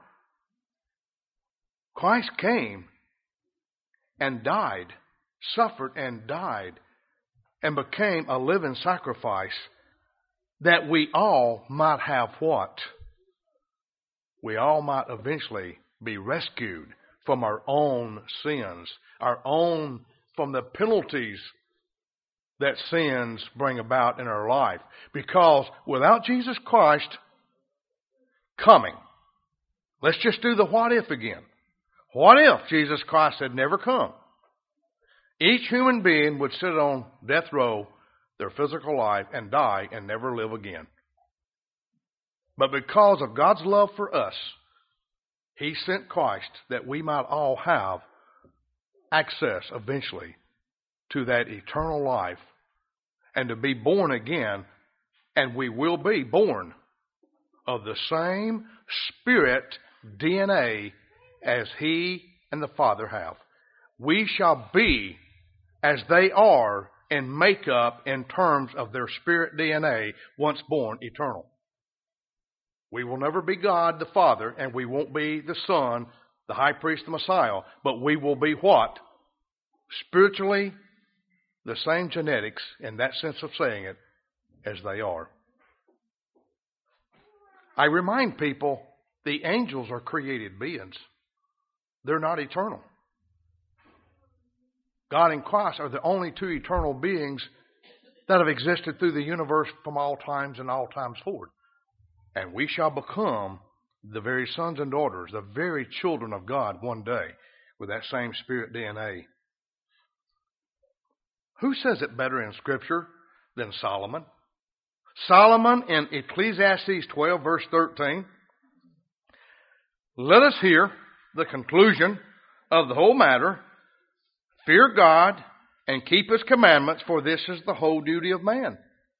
Christ came and died, suffered and died, and became a living sacrifice that we all might have what? We all might eventually be rescued from our own sins, our own, from the penalties that sins bring about in our life. Because without Jesus Christ coming, let's just do the what if again. What if Jesus Christ had never come? Each human being would sit on death row their physical life and die and never live again. But because of God's love for us, He sent Christ that we might all have access eventually to that eternal life and to be born again, and we will be born of the same Spirit D N A as He and the Father have. We shall be as they are in makeup in terms of their Spirit D N A once born eternal. We will never be God the Father, and we won't be the Son, the High Priest, the Messiah, but we will be what? Spiritually, the same genetics, in that sense of saying it, as they are. I remind people, the angels are created beings. They're not eternal. God and Christ are the only two eternal beings that have existed through the universe from all times and all times forward. And we shall become the very sons and daughters, the very children of God one day with that same Spirit D N A. Who says it better in Scripture than Solomon? Solomon in Ecclesiastes twelve, verse thirteen. Let us hear the conclusion of the whole matter. Fear God and keep His commandments, for this is the whole duty of man.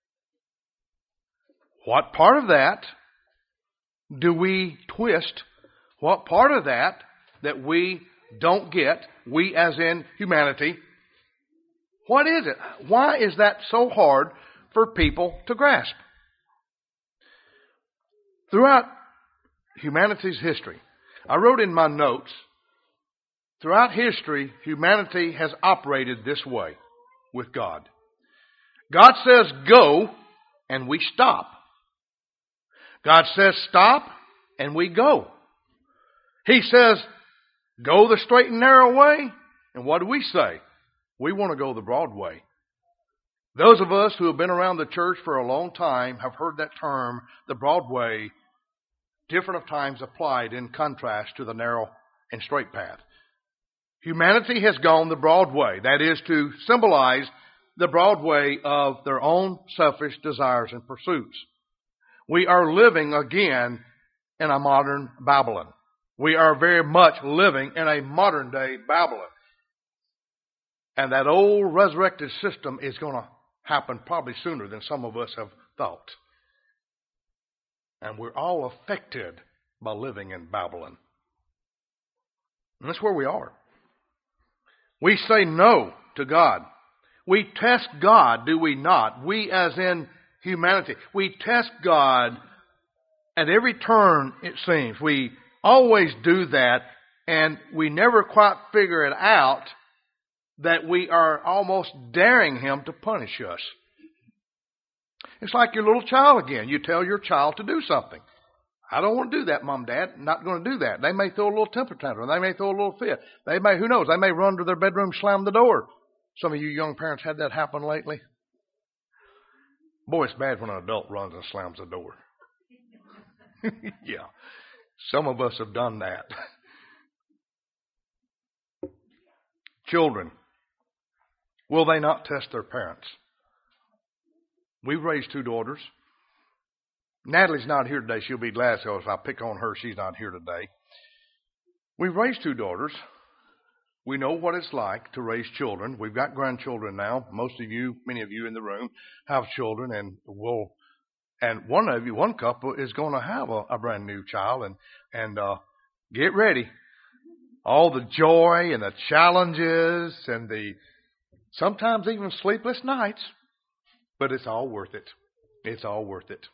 What part of that do we twist? What part of that that we don't get, we as in humanity, what is it? Why is that so hard for people to grasp? Throughout humanity's history, I wrote in my notes, throughout history, humanity has operated this way with God. God says go, and we stop. God says stop, and we go. He says go the straight and narrow way, and what do we say? We want to go the broad way. Those of us who have been around the church for a long time have heard that term, the broad way, different of times applied in contrast to the narrow and straight path. Humanity has gone the broad way. That is to symbolize the broad way of their own selfish desires and pursuits. We are living again in a modern Babylon. We are very much living in a modern day Babylon. And that old resurrected system is going to happen probably sooner than some of us have thought. And we're all affected by living in Babylon. And that's where we are. We say no to God. We test God, do we not? We as in humanity. We test God at every turn, it seems. We always do that, and we never quite figure it out that we are almost daring Him to punish us. It's like your little child again. You tell your child to do something. I don't want to do that, Mom, Dad. I'm not going to do that. They may throw a little temper tantrum. They may throw a little fit. They may, who knows, they may run to their bedroom, slam the door. Some of you young parents had that happen lately. Boy, it's bad when an adult runs and slams the door. Yeah. Some of us have done that. Children, will they not test their parents? We've raised two daughters. Natalie's not here today. She'll be glad, so if I pick on her, she's not here today. We've raised two daughters. We know what it's like to raise children. We've got grandchildren now. Most of you, many of you in the room, have children, and will. And one of you, one couple, is going to have a, a brand new child, and and uh, get ready. All the joy and the challenges and the sometimes even sleepless nights, but it's all worth it. It's all worth it.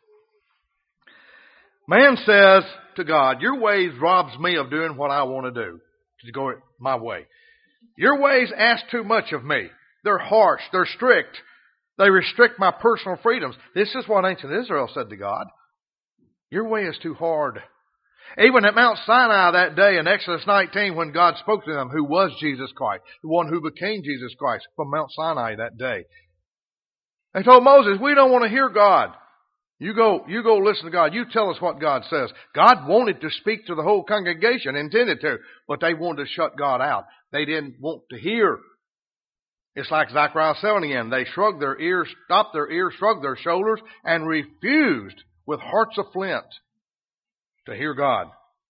Man says to God, your ways robs me of doing what I want to do, to go my way. Your ways ask too much of me. They're harsh. They're strict. They restrict my personal freedoms. This is what ancient Israel said to God. Your way is too hard. Even at Mount Sinai that day in Exodus nineteen, when God spoke to them, who was Jesus Christ, the one who became Jesus Christ from Mount Sinai that day. They told Moses, we don't want to hear God. You go, you go listen to God. You tell us what God says. God wanted to speak to the whole congregation, intended to, but they wanted to shut God out. They didn't want to hear. It's like Zechariah seven again. They shrugged their ears, stopped their ears, shrugged their shoulders, and refused with hearts of flint to hear God.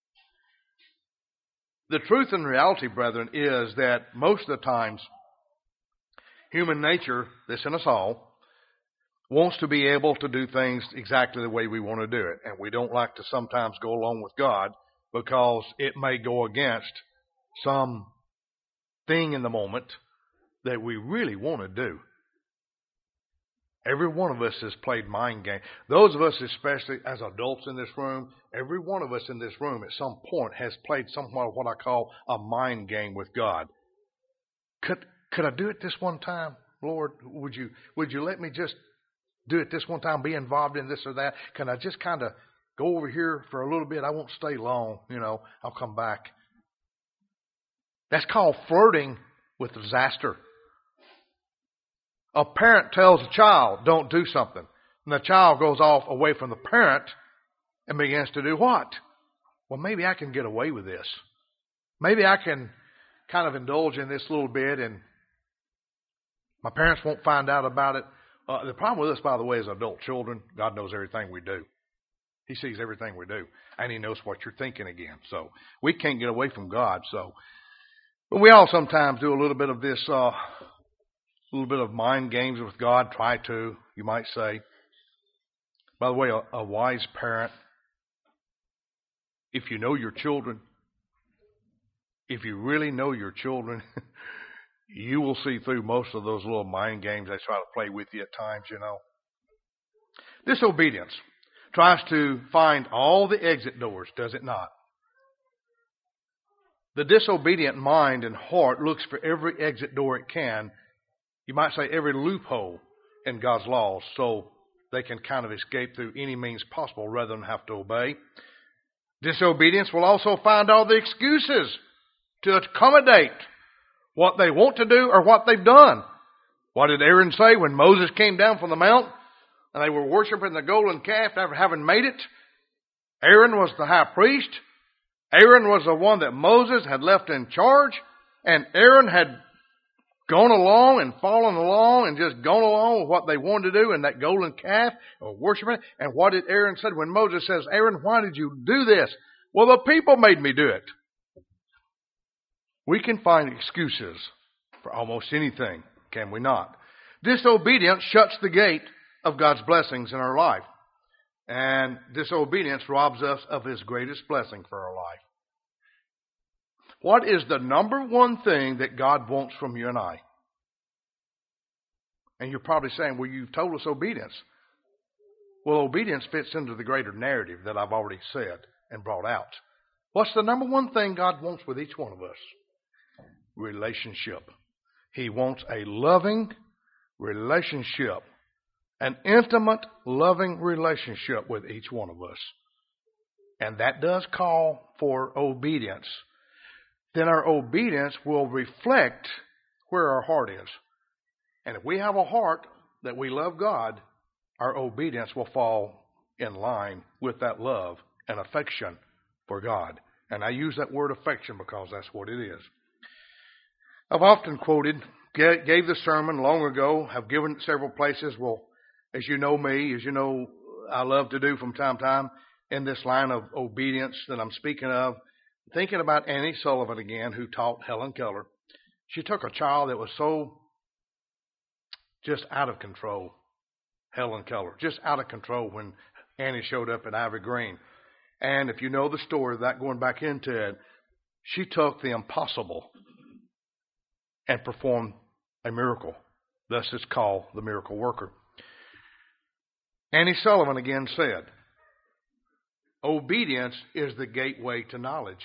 The truth and reality, brethren, is that most of the times human nature, this in us all, wants to be able to do things exactly the way we want to do it. And we don't like to sometimes go along with God because it may go against some thing in the moment that we really want to do. Every one of us has played mind games. Those of us, especially as adults in this room, every one of us in this room at some point has played somewhat of what I call a mind game with God. Could could I do it this one time? Lord, would you would you let me just do it this one time, be involved in this or that? Can I just kind of go over here for a little bit? I won't stay long, you know, I'll come back. That's called flirting with disaster. A parent tells a child, don't do something. And the child goes off away from the parent and begins to do what? Well, maybe I can get away with this. Maybe I can kind of indulge in this a little bit and my parents won't find out about it. Uh, the problem with us, by the way, is adult children. God knows everything we do. He sees everything we do. And He knows what you're thinking again. So we can't get away from God. So, but we all sometimes do a little bit of this, uh, a little bit of mind games with God. Try to, you might say. By the way, a, a wise parent, if you know your children, if you really know your children, you will see through most of those little mind games they try to play with you at times, you know. Disobedience tries to find all the exit doors, does it not? The disobedient mind and heart looks for every exit door it can. You might say every loophole in God's laws so they can kind of escape through any means possible rather than have to obey. Disobedience will also find all the excuses to accommodate what they want to do or what they've done. What did Aaron say when Moses came down from the mount and they were worshiping the golden calf after having made it? Aaron was the high priest. Aaron was the one that Moses had left in charge. And Aaron had gone along and fallen along and just gone along with what they wanted to do in that golden calf or worshiping it. And what did Aaron say when Moses says, Aaron, why did you do this? Well, the people made me do it. We can find excuses for almost anything, can we not? Disobedience shuts the gate of God's blessings in our life. And disobedience robs us of His greatest blessing for our life. What is the number one thing that God wants from you and I? And you're probably saying, well, you've told us obedience. Well, obedience fits into the greater narrative that I've already said and brought out. What's the number one thing God wants with each one of us? Relationship. He wants a loving relationship, an intimate, loving relationship with each one of us. And that does call for obedience. Then our obedience will reflect where our heart is. And if we have a heart that we love God, our obedience will fall in line with that love and affection for God. And I use that word affection because that's what it is. I've often quoted, gave the sermon long ago, have given it several places. Well, as you know me, as you know, I love to do from time to time in this line of obedience that I'm speaking of, thinking about Annie Sullivan again, who taught Helen Keller. She took a child that was so just out of control, Helen Keller, just out of control when Annie showed up at Ivy Green. And if you know the story, that going back into it, she took the impossible and performed a miracle. Thus it's called the miracle worker. Annie Sullivan again said, obedience is the gateway to knowledge.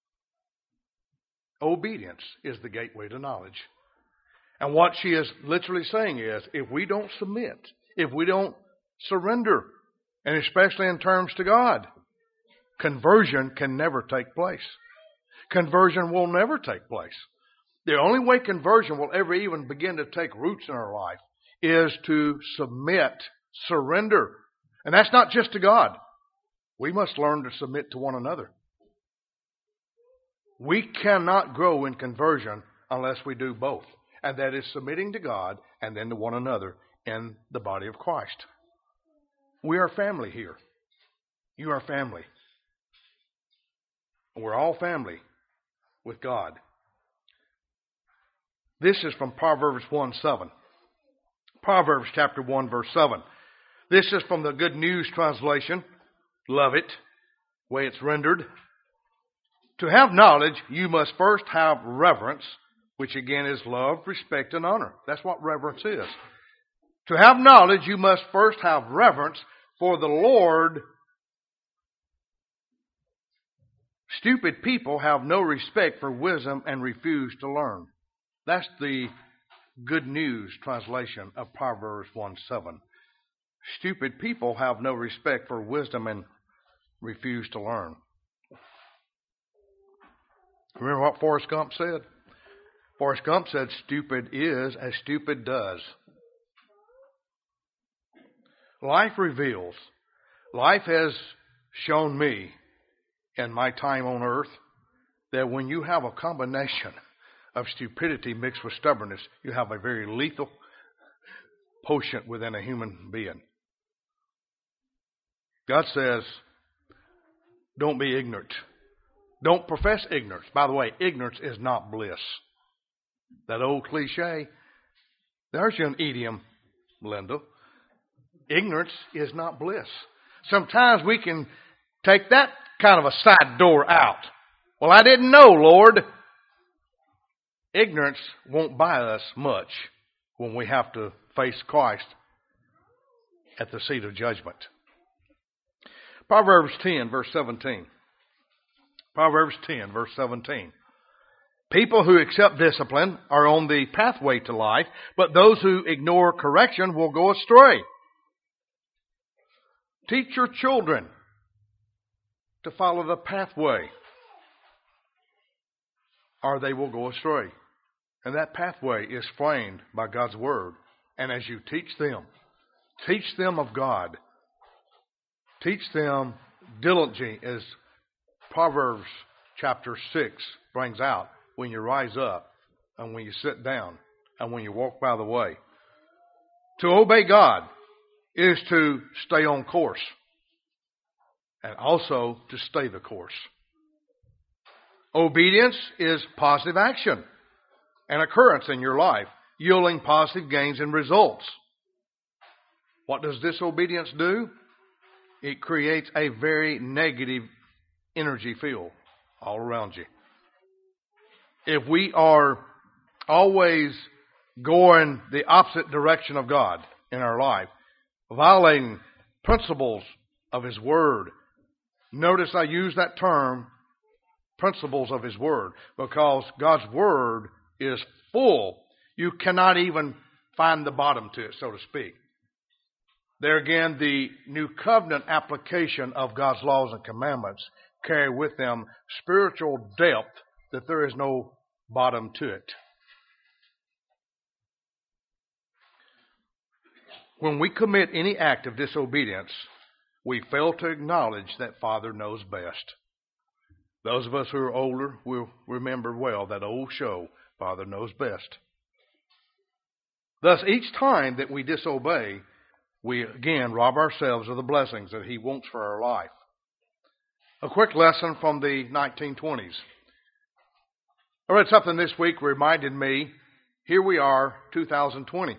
Obedience is the gateway to knowledge. And what she is literally saying is, if we don't submit, if we don't surrender, and especially in terms to God, conversion can never take place. Conversion will never take place. The only way conversion will ever even begin to take roots in our life is to submit, surrender. And that's not just to God. We must learn to submit to one another. We cannot grow in conversion unless we do both. And that is submitting to God and then to one another in the body of Christ. We are family here. You are family. We're all family with God. This is from Proverbs one seven. Proverbs chapter one verse seven. This is from the Good News translation. Love it, the way it's rendered. To have knowledge, you must first have reverence, which again is love, respect, and honor. That's what reverence is. To have knowledge, you must first have reverence for the Lord. Stupid people have no respect for wisdom and refuse to learn. That's the Good News translation of Proverbs one seven. Stupid people have no respect for wisdom and refuse to learn. Remember what Forrest Gump said? Forrest Gump said, stupid is as stupid does. Life reveals. Life has shown me in my time on earth that when you have a combination of stupidity mixed with stubbornness, you have a very lethal potion within a human being. God says, don't be ignorant. Don't profess ignorance. By the way, ignorance is not bliss. That old cliche, there's an idiom, Linda. Ignorance is not bliss. Sometimes we can take that kind of a side door out. Well, I didn't know, Lord. Ignorance won't buy us much when we have to face Christ at the seat of judgment. Proverbs ten, verse seventeen. Proverbs ten, verse seventeen. People who accept discipline are on the pathway to life, but those who ignore correction will go astray. Teach your children to follow the pathway, or they will go astray. And that pathway is framed by God's Word. And as you teach them, teach them of God. Teach them diligently, as Proverbs chapter six brings out, when you rise up and when you sit down and when you walk by the way. To obey God is to stay on course and also to stay the course. Obedience is positive action, an occurrence in your life, yielding positive gains and results. What does disobedience do? It creates a very negative energy field all around you. If we are always going the opposite direction of God in our life, violating principles of His Word. Notice I use that term, principles of His Word, because God's Word is full. You cannot even find the bottom to it, so to speak. There again, the New Covenant application of God's laws and commandments carry with them spiritual depth that there is no bottom to it. When we commit any act of disobedience, we fail to acknowledge that Father knows best. Those of us who are older will remember well that old show, Father Knows Best. Thus, each time that we disobey, we again rob ourselves of the blessings that He wants for our life. A quick lesson from the nineteen twenties. I read something this week that reminded me, here we are, two thousand twenty.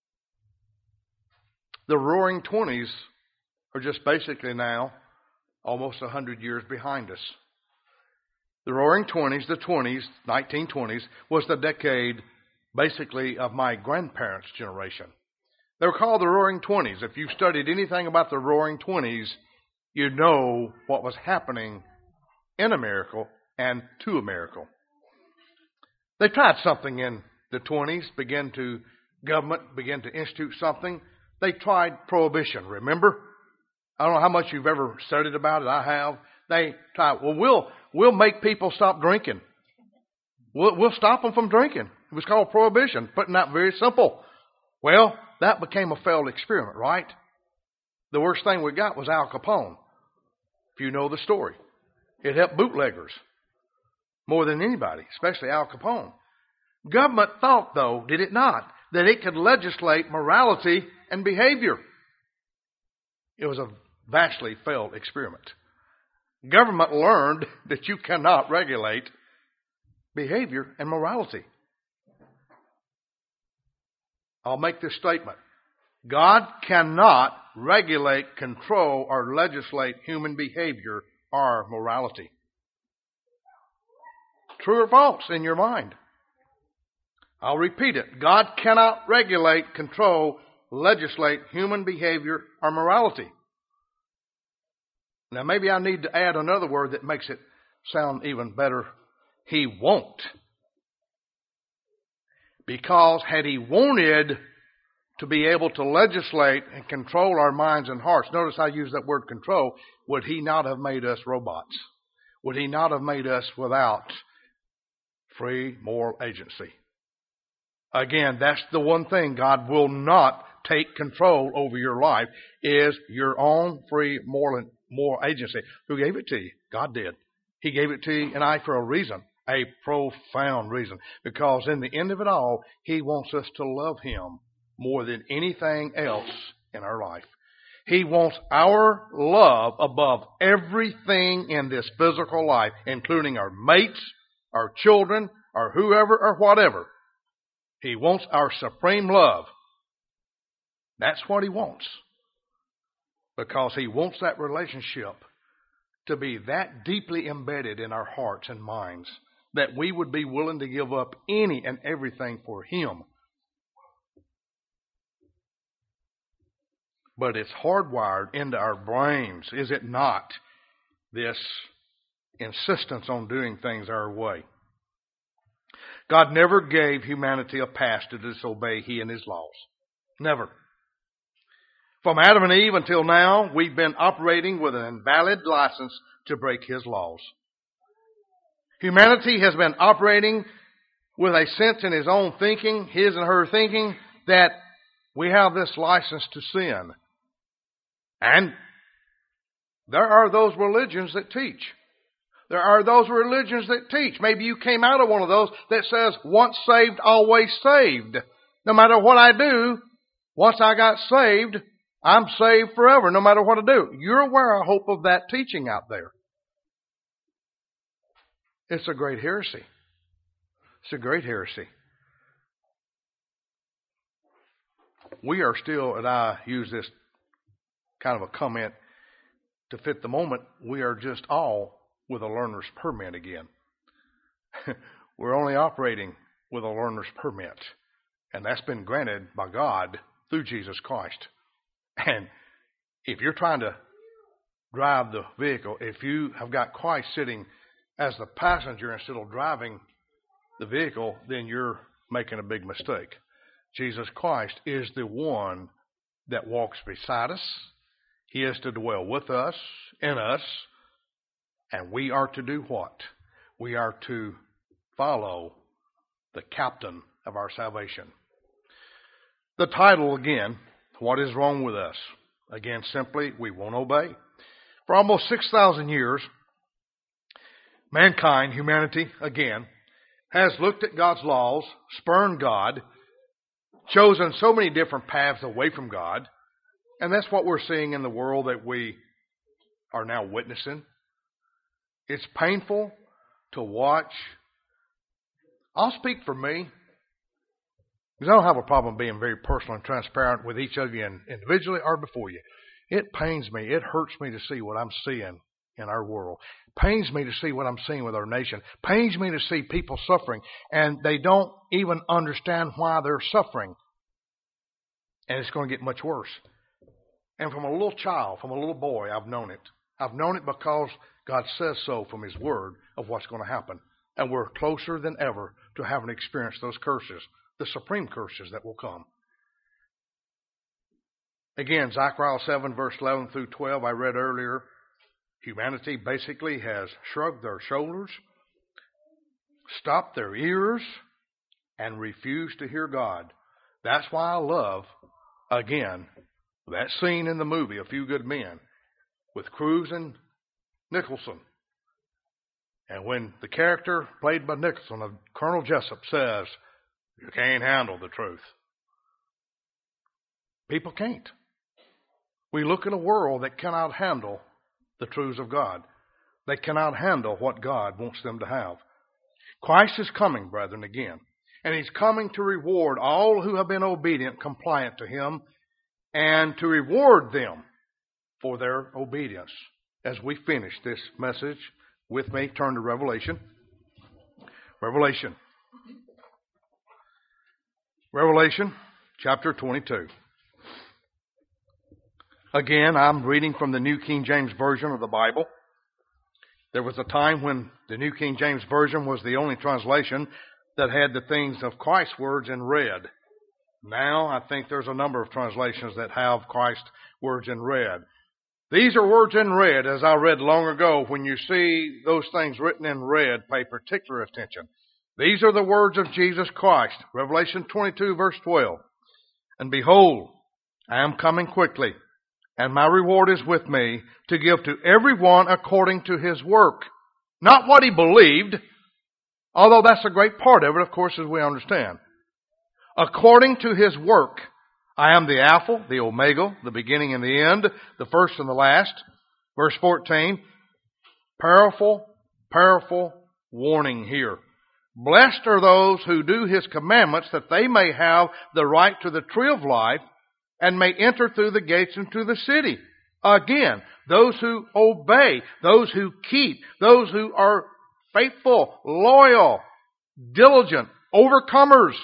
The Roaring Twenties are just basically now almost one hundred years behind us. The Roaring Twenties, the twenties, nineteen twenties, was the decade basically of my grandparents' generation. They were called the Roaring Twenties. If you've studied anything about the Roaring Twenties, you know what was happening in America and to America. They tried something in the twenties, began to, government began to institute something. They tried prohibition, remember? I don't know how much you've ever studied about it. I have. They tried, well, we'll, we'll make people stop drinking. We'll, we'll stop them from drinking. It was called prohibition, putting that very simple. Well, that became a failed experiment, right? The worst thing we got was Al Capone, if you know the story. It helped bootleggers more than anybody, especially Al Capone. Government thought, though, did it not, that it could legislate morality and behavior. It was a vastly failed experiment. Government learned that you cannot regulate behavior and morality. I'll make this statement. God cannot regulate, control, or legislate human behavior or morality. True or false in your mind? I'll repeat it. God cannot regulate, control, legislate human behavior or morality. Now maybe I need to add another word that makes it sound even better. He won't. Because had He wanted to be able to legislate and control our minds and hearts, notice I use that word control, would He not have made us robots? Would He not have made us without free moral agency? Again, that's the one thing God will not take control over your life, is your own free moral, moral agency. Who gave it to you? God did. He gave it to you and I for a reason, a profound reason. Because in the end of it all, He wants us to love Him more than anything else in our life. He wants our love above everything in this physical life, including our mates, our children, or whoever or whatever. He wants our supreme love. That's what He wants. Because He wants that relationship to be that deeply embedded in our hearts and minds that we would be willing to give up any and everything for Him. But it's hardwired into our brains, is it not? This insistence on doing things our way. God never gave humanity a pass to disobey He and His laws. Never. From Adam and Eve until now, we've been operating with an invalid license to break His laws. Humanity has been operating with a sense in his own thinking, his and her thinking, that we have this license to sin. And there are those religions that teach. There are those religions that teach. Maybe you came out of one of those that says, once saved, always saved. No matter what I do, once I got saved, I'm saved forever, no matter what I do. You're aware, I hope, of that teaching out there. It's a great heresy. It's a great heresy. We are still, and I use this kind of a comment to fit the moment, we are just all with a learner's permit again. We're only operating with a learner's permit. And that's been granted by God through Jesus Christ. And If you're trying to drive the vehicle, if you have got Christ sitting as the passenger instead of driving the vehicle, then you're making a big mistake. Jesus Christ is the one that walks beside us. He is to dwell with us, in us, and we are to do what? We are to follow the captain of our salvation. The title again, what is wrong with us? Again, simply, we won't obey. For almost six thousand years, mankind, humanity, again, has looked at God's laws, spurned God, chosen so many different paths away from God, and that's what we're seeing in the world that we are now witnessing. It's painful to watch. I'll speak for me, because I don't have a problem being very personal and transparent with each of you individually or before you. It pains me. It hurts me to see what I'm seeing in our world. Pains me to see what I'm seeing with our nation. Pains me to see people suffering, and they don't even understand why they're suffering. And it's going to get much worse. And from a little child, from a little boy, I've known it. I've known it because God says so from His Word of what's going to happen. And we're closer than ever to having experienced those curses, the supreme curses that will come. Again, Zechariah seven, verse eleven through twelve, I read earlier, humanity basically has shrugged their shoulders, stopped their ears, and refused to hear God. That's why I love, again, that scene in the movie, A Few Good Men, with Cruise and Nicholson. And when the character played by Nicholson, of Colonel Jessup, says, you can't handle the truth. People can't. We look at a world that cannot handle the truths of God. They cannot handle what God wants them to have. Christ is coming, brethren, again. And He's coming to reward all who have been obedient, compliant to Him, and to reward them for their obedience. As we finish this message, with me, turn to Revelation. Revelation. Revelation chapter twenty-two. Again, I'm reading from the New King James Version of the Bible. There was a time when the New King James Version was the only translation that had the things of Christ's words in red. Now, I think there's a number of translations that have Christ's words in red. These are words in red, as I read long ago. When you see those things written in red, pay particular attention. These are the words of Jesus Christ. Revelation twenty-two, verse twelve. And behold, I am coming quickly, and my reward is with me to give to everyone according to his work. Not what he believed, although that's a great part of it, of course, as we understand. According to his work. I am the Alpha, the Omega, the beginning and the end, the first and the last. Verse fourteen, powerful, powerful warning here. Blessed are those who do His commandments, that they may have the right to the tree of life, and may enter through the gates into the city. Again, those who obey, those who keep, those who are faithful, loyal, diligent, overcomers.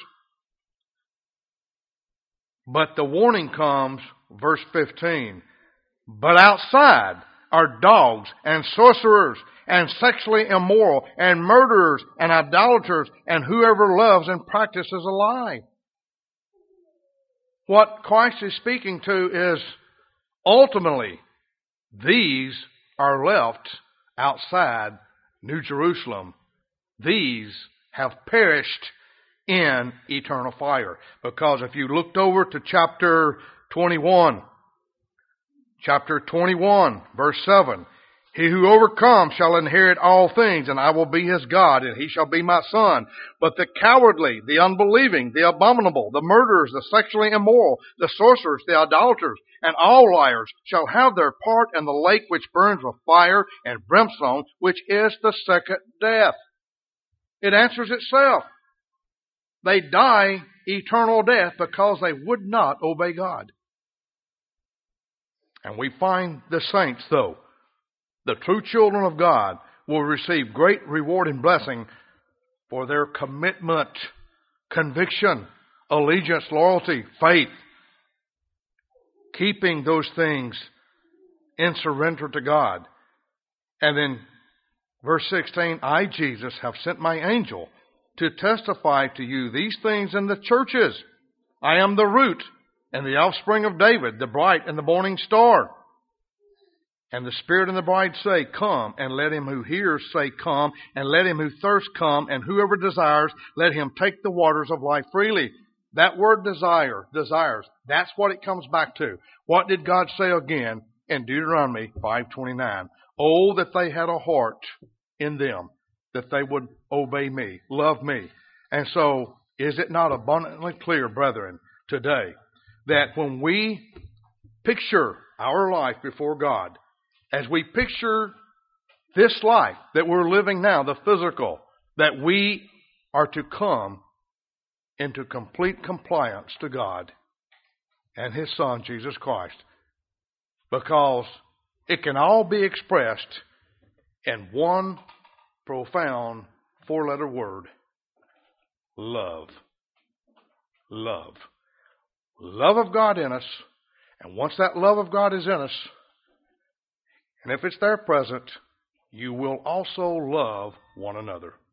But the warning comes, verse fifteen, but outside are dogs and sorcerers and sexually immoral and murderers and idolaters and whoever loves and practices a lie. What Christ is speaking to is ultimately these are left outside New Jerusalem. These have perished in eternal fire. Because if you looked over to chapter twenty-one, chapter twenty-one, verse seven, he who overcomes shall inherit all things, and I will be his God, and he shall be my son. But the cowardly, the unbelieving, the abominable, the murderers, the sexually immoral, the sorcerers, the idolaters, and all liars shall have their part in the lake which burns with fire and brimstone, which is the second death. It answers itself. They die eternal death because they would not obey God. And we find the saints, though, the true children of God, will receive great reward and blessing for their commitment, conviction, allegiance, loyalty, faith, keeping those things in surrender to God. And then verse sixteen, I, Jesus, have sent my angel to testify to you these things in the churches. I am the root and the offspring of David, the bright and the morning star. And the Spirit and the bride say, come, and let him who hears say, come, and let him who thirsts come, and whoever desires, let him take the waters of life freely. That word desire, desires, that's what it comes back to. What did God say again in Deuteronomy five twenty-nine? Oh, that they had a heart in them, that they would obey me, love me. And so, is it not abundantly clear, brethren, today, that when we picture our life before God, as we picture this life that we're living now, the physical, that we are to come into complete compliance to God and His Son, Jesus Christ. Because it can all be expressed in one profound four-letter word: love. Love. Love of God in us. And once that love of God is in us, and if it's there present, you will also love one another.